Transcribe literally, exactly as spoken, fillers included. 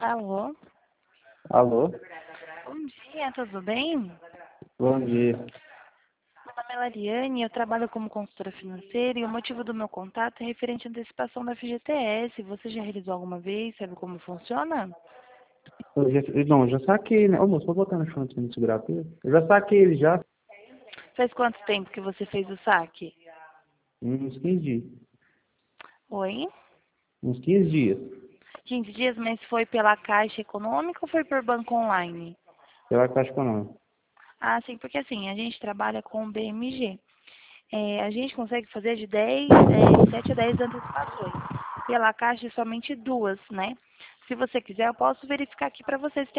Alô? Alô? Bom dia, tudo bem? Bom dia. Meu nome é Lariane, eu trabalho como consultora financeira e o motivo do meu contato é referente à antecipação da F G T S. Você já realizou alguma vez? Sabe como funciona? Eu já, não, eu já saquei, né? Ô, moço, vou botar no chão aqui no segurar tudo. Eu já saquei ele já. Faz quanto tempo que você fez o saque? Uns quinze dias. Oi? Uns quinze dias. quinze dias, mas foi pela Caixa Econômica ou foi por banco online? Pela Caixa Econômica. Ah, sim, porque assim, a gente trabalha com o B M G. É, a gente consegue fazer de dez, é, sete a dez antecipações. Pela Caixa, somente duas, né? Se você quiser, eu posso verificar aqui para vocês.